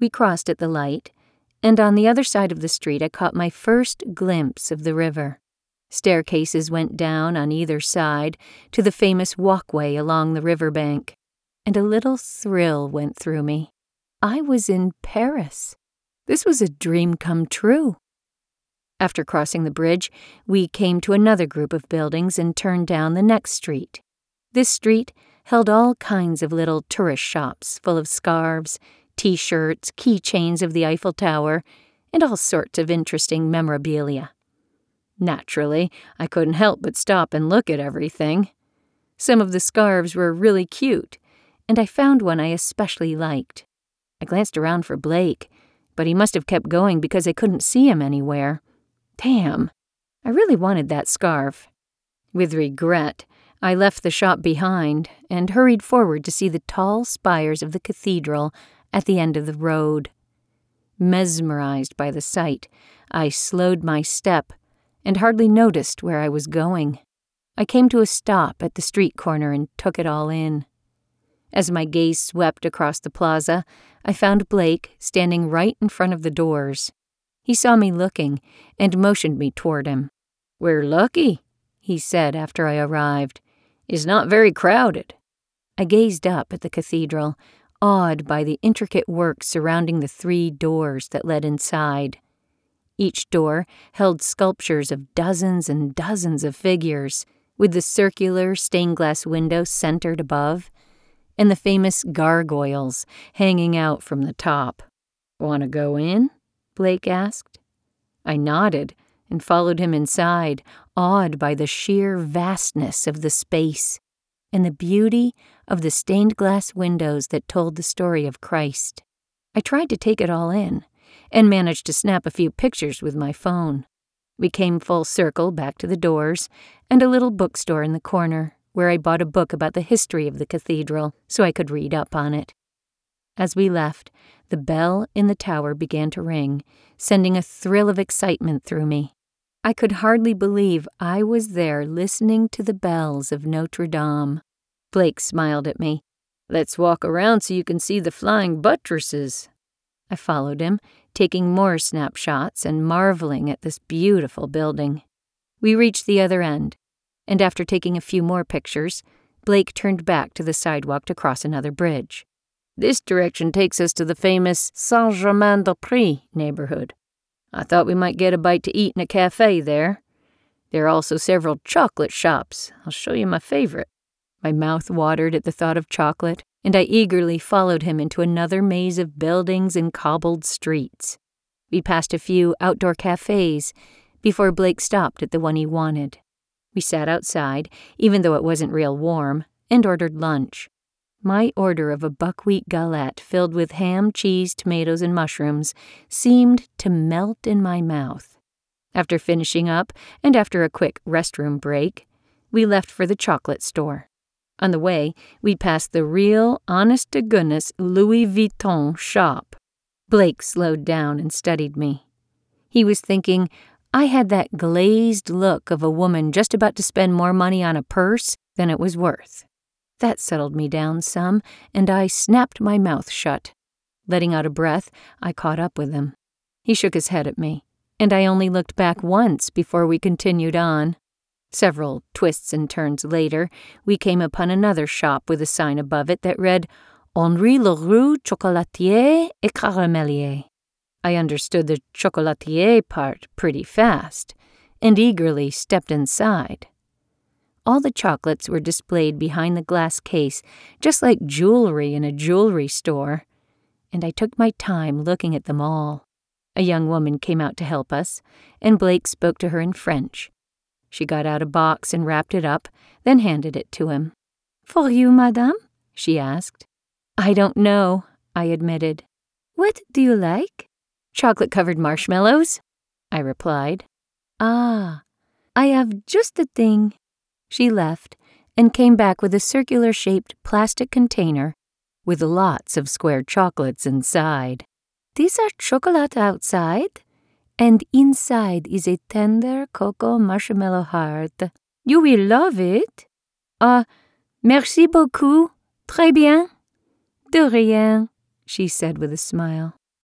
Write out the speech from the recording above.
We crossed at the light, and on the other side of the street I caught my first glimpse of the river. Staircases went down on either side to the famous walkway along the riverbank, and a little thrill went through me. I was in Paris. This was a dream come true. After crossing the bridge, we came to another group of buildings and turned down the next street. This street held all kinds of little tourist shops full of scarves, T-shirts, keychains of the Eiffel Tower, and all sorts of interesting memorabilia. Naturally, I couldn't help but stop and look at everything. Some of the scarves were really cute, and I found one I especially liked. I glanced around for Blake, but he must have kept going because I couldn't see him anywhere. Damn, I really wanted that scarf. With regret, I left the shop behind and hurried forward to see the tall spires of the cathedral at the end of the road. Mesmerized by the sight, I slowed my step and hardly noticed where I was going. I came to a stop at the street corner and took it all in. As my gaze swept across the plaza, I found Blake standing right in front of the doors. He saw me looking and motioned me toward him. "We're lucky," he said after I arrived. "It's not very crowded." I gazed up at the cathedral, awed by the intricate work surrounding the 3 doors that led inside. Each door held sculptures of dozens and dozens of figures, with the circular stained-glass window centered above, and the famous gargoyles hanging out from the top. "Want to go in?" Blake asked. I nodded and followed him inside, awed by the sheer vastness of the space and the beauty of the stained-glass windows that told the story of Christ. I tried to take it all in and managed to snap a few pictures with my phone. We came full circle back to the doors and a little bookstore in the corner, where I bought a book about the history of the cathedral so I could read up on it. As we left, the bell in the tower began to ring, sending a thrill of excitement through me. I could hardly believe I was there listening to the bells of Notre Dame. Blake smiled at me. "Let's walk around so you can see the flying buttresses." I followed him, taking more snapshots and marveling at this beautiful building. We reached the other end, and after taking a few more pictures, Blake turned back to the sidewalk to cross another bridge. "This direction takes us to the famous Saint-Germain-des-Prés neighborhood. I thought we might get a bite to eat in a cafe there. There are also several chocolate shops. I'll show you my favorite." My mouth watered at the thought of chocolate, and I eagerly followed him into another maze of buildings and cobbled streets. We passed a few outdoor cafes before Blake stopped at the one he wanted. We sat outside, even though it wasn't real warm, and ordered lunch. My order of a buckwheat galette filled with ham, cheese, tomatoes, and mushrooms seemed to melt in my mouth. After finishing up, and after a quick restroom break, we left for the chocolate store. On the way, we passed the real, honest-to-goodness Louis Vuitton shop. Blake slowed down and studied me. He was thinking I had that glazed look of a woman just about to spend more money on a purse than it was worth. That settled me down some, and I snapped my mouth shut. Letting out a breath, I caught up with him. He shook his head at me, and I only looked back once before we continued on. Several twists and turns later, we came upon another shop with a sign above it that read, Henri Leroux Chocolatier et Caramelier. I understood the chocolatier part pretty fast, and eagerly stepped inside. All the chocolates were displayed behind the glass case, just like jewelry in a jewelry store, and I took my time looking at them all. A young woman came out to help us, and Blake spoke to her in French. She got out a box and wrapped it up, then handed it to him. "For you, madame?" she asked. "I don't know," I admitted. "What do you like?" "Chocolate-covered marshmallows," I replied. "Ah, I have just the thing." She left and came back with a circular-shaped plastic container with lots of square chocolates inside. "These are chocolate outside, and inside is a tender cocoa marshmallow heart. You will love it." Merci beaucoup. Très bien." "De rien," she said with a smile.